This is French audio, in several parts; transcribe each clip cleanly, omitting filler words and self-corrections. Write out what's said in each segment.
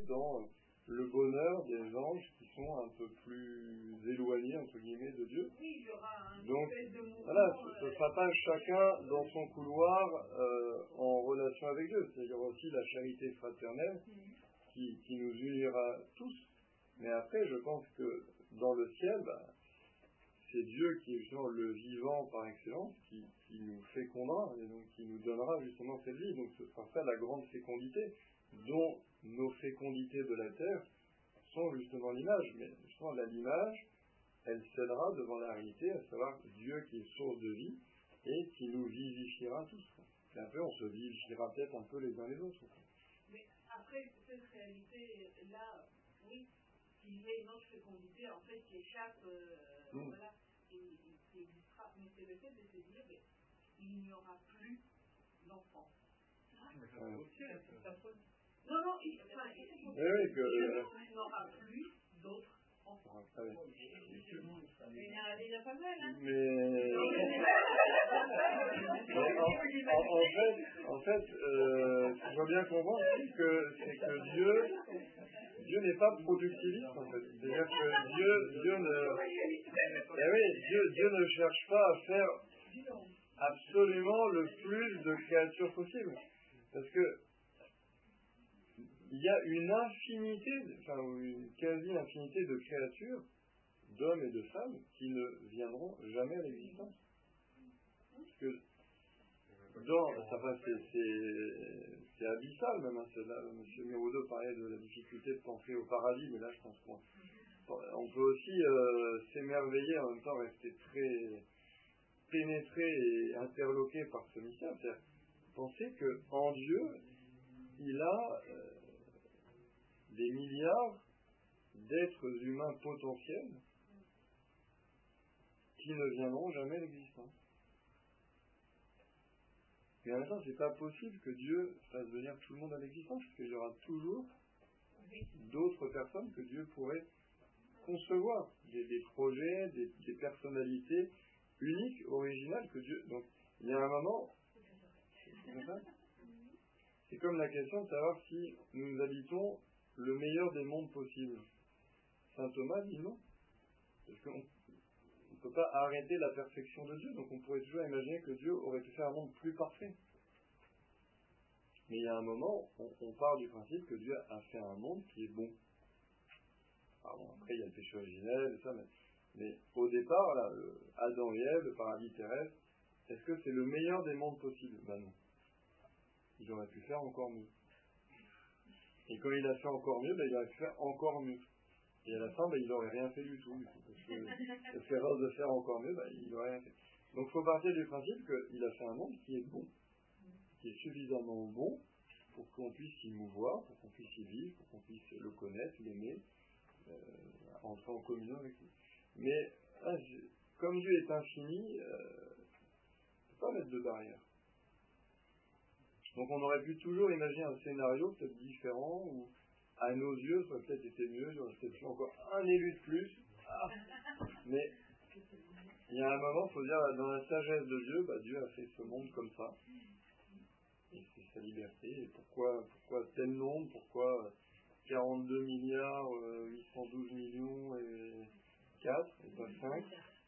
dans le bonheur des anges qui sont un peu plus éloignés, entre guillemets, de Dieu. Oui, il y aura un Donc, espèce de mouvement. voilà, ce ne sera pas chacun dans son couloir en relation avec Dieu. Il y aura aussi la charité fraternelle qui nous unira tous. Mais après, je pense que dans le ciel, c'est Dieu qui est justement le vivant par excellence, qui nous fécondera, et donc qui nous donnera justement cette vie. Donc ce sera ça la grande fécondité, dont nos fécondités de la terre sont justement l'image. Mais justement, l'image, elle cédera devant la réalité, à savoir Dieu qui est source de vie, et qui nous vivifiera tous. Et après, on se vivifiera peut-être un peu les uns les autres. Mais après, cette réalité-là, oui, il y a une autre fécondité, en fait, qui échappe, voilà, qui existera. Mais c'est le fait de se dire, mais il n'y aura plus d'enfants. Non, il n'y aura plus d'autres enfants. Il y en a déjà pas mal, hein. En fait, il faut bien comprendre c'est que Dieu n'est pas productiviste, en fait. C'est-à-dire que Dieu ne cherche pas à faire absolument le plus de créatures possible. Parce que il y a une infinité, une quasi-infinité de créatures, d'hommes et de femmes, qui ne viendront jamais à l'existence. Parce que c'est abyssal même. M. Mirodo parlait de la difficulté de penser au paradis, mais là je pense qu'on peut aussi s'émerveiller, en même temps rester très pénétré et interloqué par ce mystère. C'est-à-dire penser qu'en Dieu, il a des milliards d'êtres humains potentiels qui ne viendront jamais à l'existence. Mais en même temps, c'est pas possible que Dieu fasse venir tout le monde à l'existence, parce qu'il y aura toujours d'autres personnes que Dieu pourrait concevoir, des projets, des personnalités uniques, originales que Dieu. Donc, il y a un moment, c'est comme la question de savoir si nous habitons le meilleur des mondes possibles. Saint Thomas dit non, parce qu'on ne peut pas arrêter la perfection de Dieu, donc on pourrait toujours imaginer que Dieu aurait pu faire un monde plus parfait. Mais il y a un moment, on part du principe que Dieu a fait un monde qui est bon. Après, il y a le péché originel, et ça, mais au départ, là, Adam et Ève, le paradis terrestre, est-ce que c'est le meilleur des mondes possibles? Ben non. Il aurait pu faire encore mieux. Et quand il a fait encore mieux, il aurait pu faire encore mieux. Et à la fin, il n'aurait rien fait du tout. Parce qu'à force de faire encore mieux, il n'aurait rien fait. Donc il faut partir du principe qu'il a fait un monde qui est bon, qui est suffisamment bon pour qu'on puisse s'y mouvoir, pour qu'on puisse y vivre, pour qu'on puisse le connaître, l'aimer, entrer en communion avec lui. Mais comme Dieu est infini, il ne peut pas mettre de barrière. Donc on aurait pu toujours imaginer un scénario peut-être différent, où à nos yeux ça aurait peut-être été mieux, il y aurait peut-être fait encore un élu de plus. Mais il y a un moment, il faut dire, dans la sagesse de Dieu, Dieu a fait ce monde comme ça. Et c'est sa liberté. Et pourquoi tel nombre? Pourquoi 42 milliards, 812 millions et 4 et pas 5?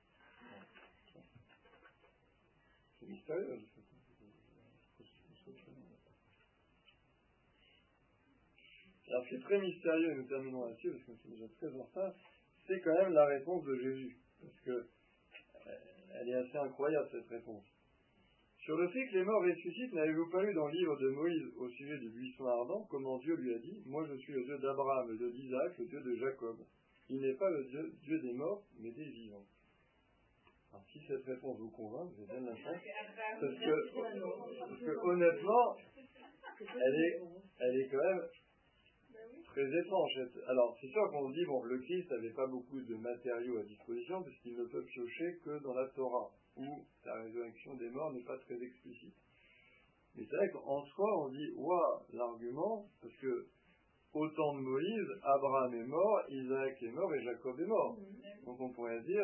C'est mystérieux. Alors c'est très mystérieux, et nous terminons là-dessus, parce que c'est déjà très en retard, c'est quand même la réponse de Jésus. Parce que elle est assez incroyable, cette réponse. Sur le fait que les morts ressuscitent, n'avez-vous pas lu dans le livre de Moïse au sujet du buisson ardent, comment Dieu lui a dit, moi je suis le Dieu d'Abraham, le Dieu d'Isaac, le Dieu de Jacob. Il n'est pas le Dieu des morts, mais des vivants. Alors si cette réponse vous convainc, vous êtes bien la chance, parce que honnêtement, elle est quand même très étrange. Alors c'est sûr qu'on dit, le Christ n'avait pas beaucoup de matériaux à disposition, parce qu'il ne peut piocher que dans la Torah, où la résurrection des morts n'est pas très explicite. Mais c'est vrai qu'en soi, on dit, l'argument, parce que au temps de Moïse, Abraham est mort, Isaac est mort et Jacob est mort. Donc on pourrait dire,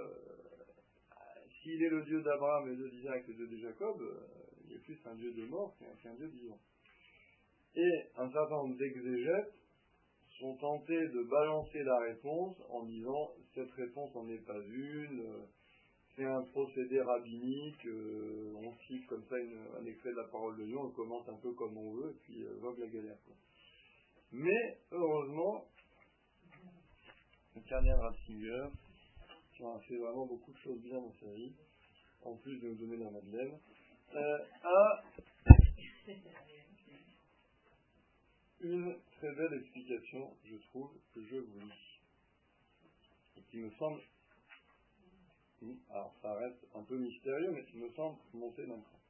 s'il est le Dieu d'Abraham, le Dieu d'Isaac, le Dieu de Jacob, il est plus un Dieu de mort qu'un Dieu vivant. Et un certain nombre d'exégètes sont tentés de balancer la réponse en disant cette réponse n'en est pas une, c'est un procédé rabbinique, on cite comme ça un extrait de la parole de Dieu, on commence un peu comme on veut, et puis vogue la galère, quoi. Mais heureusement, le Cardinal Ratzinger, qui a fait vraiment beaucoup de choses bien dans sa vie, en plus de nous donner la Madeleine, a une très belle explication, je trouve, que je vous lis, et qui me semble, alors ça reste un peu mystérieux, mais qui me semble monter d'un cran.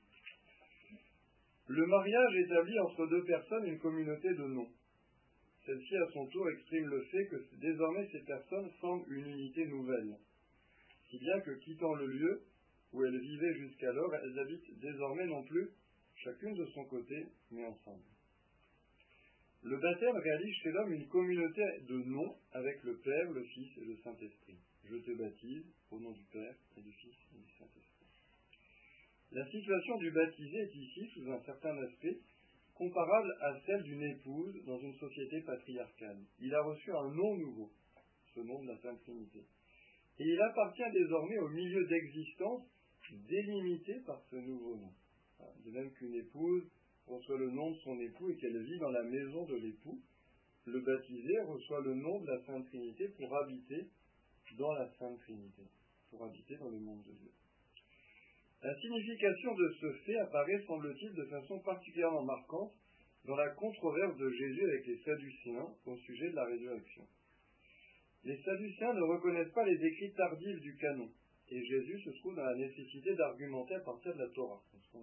Le mariage établit entre deux personnes une communauté de noms. Celle-ci, à son tour, exprime le fait que désormais ces personnes forment une unité nouvelle, si bien que, quittant le lieu où elles vivaient jusqu'alors, elles habitent désormais non plus chacune de son côté, mais ensemble. Le baptême réalise chez l'homme une communauté de noms avec le Père, le Fils et le Saint-Esprit. Je te baptise au nom du Père et du Fils et du Saint-Esprit. La situation du baptisé est ici, sous un certain aspect, comparable à celle d'une épouse dans une société patriarcale. Il a reçu un nom nouveau, ce nom de la Sainte Trinité. Et il appartient désormais au milieu d'existence délimité par ce nouveau nom. De même qu'une épouse reçoit le nom de son époux et qu'elle vit dans la maison de l'époux, le baptisé reçoit le nom de la Sainte Trinité pour habiter dans la Sainte Trinité, pour habiter dans le monde de Dieu. La signification de ce fait apparaît, semble-t-il, de façon particulièrement marquante dans la controverse de Jésus avec les Sadducéens au sujet de la résurrection. Les Sadducéens ne reconnaissent pas les écrits tardifs du canon, et Jésus se trouve dans la nécessité d'argumenter à partir de la Torah.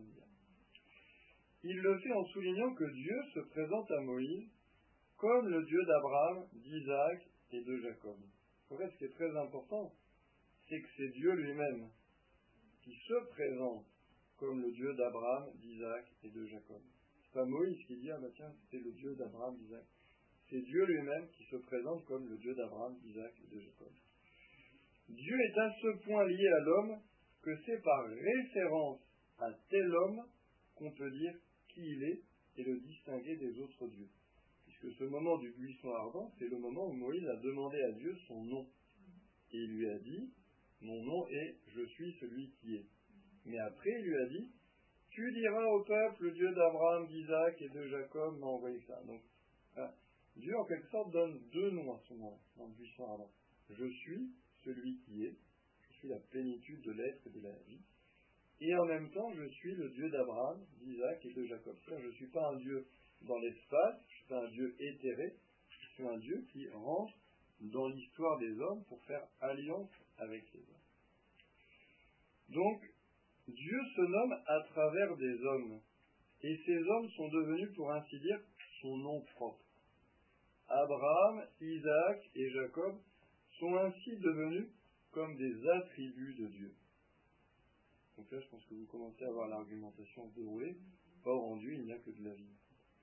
Il le fait en soulignant que Dieu se présente à Moïse comme le Dieu d'Abraham, d'Isaac et de Jacob. En fait, ce qui est très important, c'est que c'est Dieu lui-même qui se présente comme le Dieu d'Abraham, d'Isaac et de Jacob. C'est pas Moïse qui dit, tiens, c'était le Dieu d'Abraham, d'Isaac. C'est Dieu lui-même qui se présente comme le Dieu d'Abraham, d'Isaac et de Jacob. Dieu est à ce point lié à l'homme que c'est par référence à tel homme qu'on peut dire qui il est et le distinguer des autres dieux. Puisque ce moment du buisson ardent, c'est le moment où Moïse a demandé à Dieu son nom. Et il lui a dit, mon nom est « Je suis celui qui est ». Mais après, il lui a dit, tu diras au peuple, le Dieu d'Abraham, d'Isaac et de Jacob m'a envoyé ça. Donc, Dieu, en quelque sorte, donne deux noms à ce moment, dans le buisson ardent. Je suis celui qui est, je suis la plénitude de l'être et de la vie. Et en même temps, je suis le Dieu d'Abraham, d'Isaac et de Jacob. Je ne suis pas un Dieu dans l'espace, je ne suis pas un Dieu éthéré, je suis un Dieu qui rentre dans l'histoire des hommes pour faire alliance avec les hommes. Donc, Dieu se nomme à travers des hommes, et ces hommes sont devenus, pour ainsi dire, son nom propre. Abraham, Isaac et Jacob sont ainsi devenus comme des attributs de Dieu. Donc là, je pense que vous commencez à voir l'argumentation se dérouler. Or, en Dieu, il n'y a que de la vie.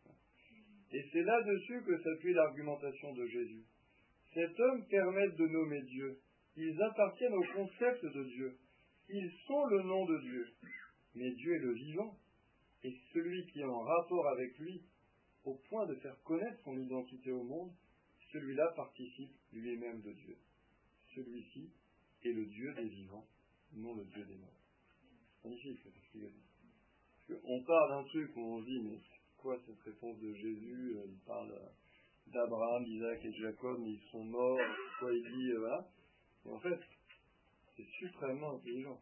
Et c'est là-dessus que s'appuie l'argumentation de Jésus. Cet homme permet de nommer Dieu. Ils appartiennent au concept de Dieu. Ils sont le nom de Dieu. Mais Dieu est le vivant. Et celui qui est en rapport avec lui, au point de faire connaître son identité au monde, celui-là participe lui-même de Dieu. Celui-ci est le Dieu des vivants, non le Dieu des morts. Magnifique cette explication. On parle d'un truc où on se dit, mais c'est quoi cette réponse de Jésus? Il parle d'Abraham, d'Isaac et de Jacob, mais ils sont morts, quoi il dit, voilà. Et en fait, c'est suprêmement intelligent.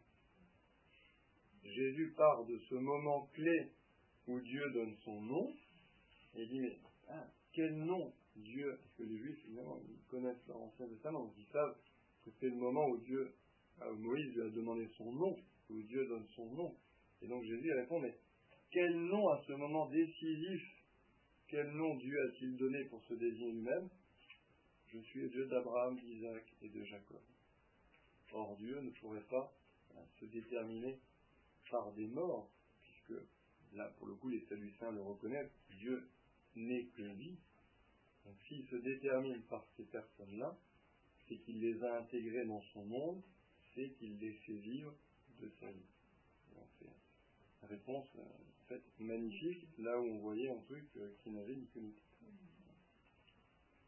Jésus part de ce moment clé où Dieu donne son nom, et il dit, mais quel nom Dieu, parce que les Juifs, évidemment, ils connaissent leur Ancien Testament, donc ils savent que c'est le moment où Moïse lui a demandé son nom, où Dieu donne son nom. Et donc Jésus répond, mais quel nom à ce moment décisif, quel nom Dieu a-t-il donné pour se désigner lui-même? Je suis le Dieu d'Abraham, d'Isaac et de Jacob. Or Dieu ne pourrait pas se déterminer par des morts, puisque là, pour le coup, les Sadducéens le reconnaissent, Dieu n'est que vie. Donc s'il se détermine par ces personnes-là, c'est qu'il les a intégrées dans son monde, c'est qu'il les fait vivre de sa vie. Donc c'est une réponse en fait magnifique, là où on voyait un truc qui n'avait ni queue ni tête.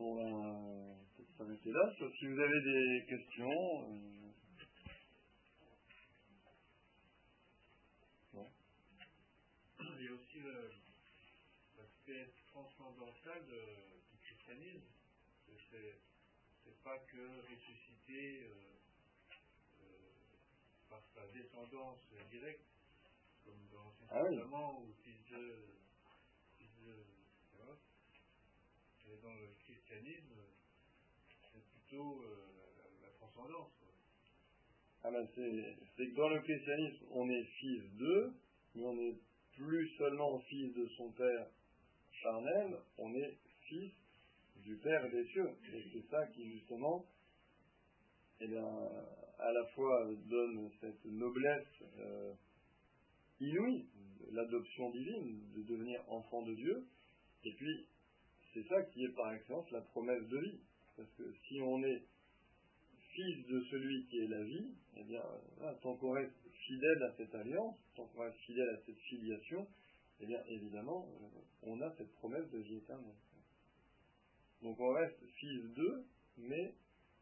On va peut-être s'arrêter là, sauf si vous avez des questions. Bon. Il y a aussi l'aspect transcendantal du christianisme. C'est pas que ressuscité par sa descendance directe, comme dans l'Ancien Testament, ou fils de. Et dans le christianisme, c'est plutôt la transcendance. C'est que dans le christianisme, on est fils d'eux, mais on n'est plus seulement fils de son père charnel, on est fils du Père des cieux. Et c'est ça qui, justement, à la fois donne cette noblesse inouïe, l'adoption divine, de devenir enfant de Dieu, et puis c'est ça qui est par excellence la promesse de vie. Parce que si on est fils de celui qui est la vie, eh bien, tant qu'on reste fidèle à cette alliance, tant qu'on reste fidèle à cette filiation, eh bien, évidemment, on a cette promesse de vie éternelle. Donc on reste fils d'eux, mais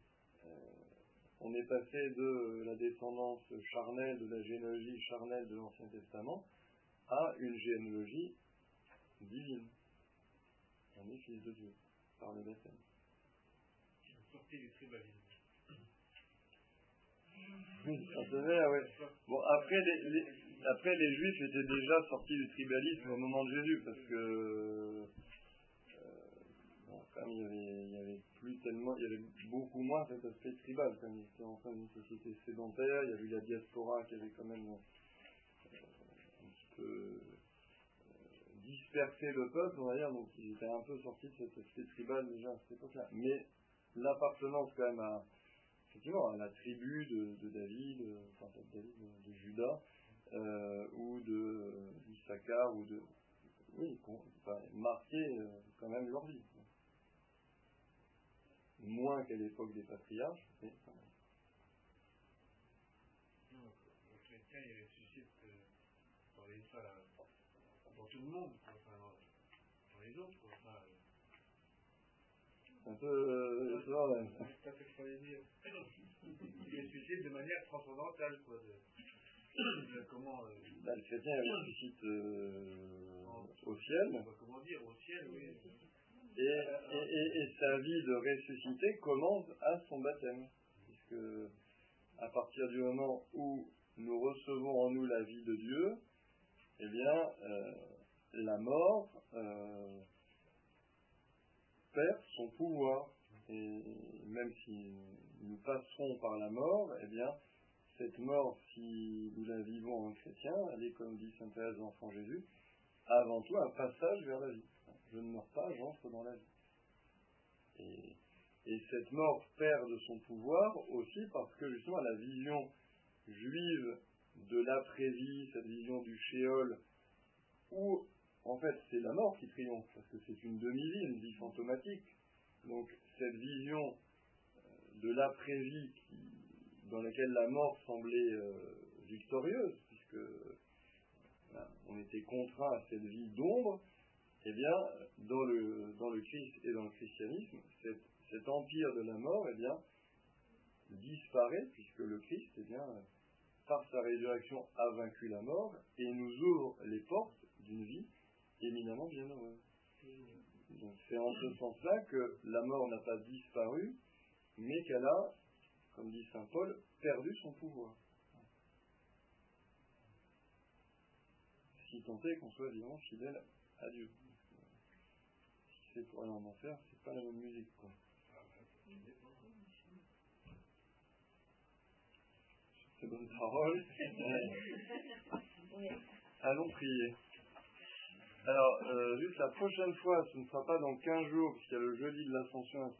on est passé de la descendance charnelle, de la généalogie charnelle de l'Ancien Testament, à une généalogie divine. On est fils de Dieu, par le baptême. Sorti du tribalisme. Oui, ça se fait, ouais. Bon, après les Juifs étaient déjà sortis du tribalisme au moment de Jésus, parce que comme il y avait plus tellement, il y avait beaucoup moins cet aspect tribal, comme ils étaient en train d'une société sédentaire, il y avait eu la diaspora qui avait quand même un petit peu dispersé le peuple, on va dire, donc ils étaient un peu sortis de cet aspect tribal déjà à cette époque-là. Mais l'appartenance quand même effectivement, à la tribu de David, enfin pas de David, de Juda, ou d'Issachar, ou de... Oui, marqué quand même leur vie. Moins qu'à l'époque des patriarches, mais quand même. Le chrétien, il ressuscite dans tout le monde, enfin, dans les autres. Enfin, un peu... c'est pas ce que je voulais dire. Il ressuscite de manière transcendantale, quoi. Comment... le chrétien, il ressuscite au ciel. Comment dire, au ciel, oui. Et sa vie de ressuscité commence à son baptême, puisque à partir du moment où nous recevons en nous la vie de Dieu, eh bien, la mort perd son pouvoir. Et même si nous passerons par la mort, eh bien, cette mort, si nous la vivons en chrétien, elle est, comme dit sainte Thérèse de l'Enfant Jésus, avant tout un passage vers la vie. Je ne meurs pas, j'entre dans la vie. Et cette mort perd de son pouvoir aussi parce que justement la vision juive de l'après-vie, cette vision du Sheol, où en fait c'est la mort qui triomphe, parce que c'est une demi-vie, une vie fantomatique. Donc cette vision de l'après-vie dans laquelle la mort semblait victorieuse, puisque on était contraint à cette vie d'ombre, eh bien, dans le Christ et dans le christianisme, cet empire de la mort, eh bien, disparaît, puisque le Christ, eh bien, par sa résurrection, a vaincu la mort et nous ouvre les portes d'une vie éminemment bienheureuse. Donc, c'est en ce sens-là que la mort n'a pas disparu, mais qu'elle a, comme dit saint Paul, perdu son pouvoir. Si tant est qu'on soit vivant fidèle à Dieu. Si c'est pour aller en enfer, c'est pas la même musique, quoi. Sur ces bonnes paroles, allons prier. Alors, juste la prochaine fois, ce ne sera pas dans 15 jours, puisqu'il y a le jeudi de l'Ascension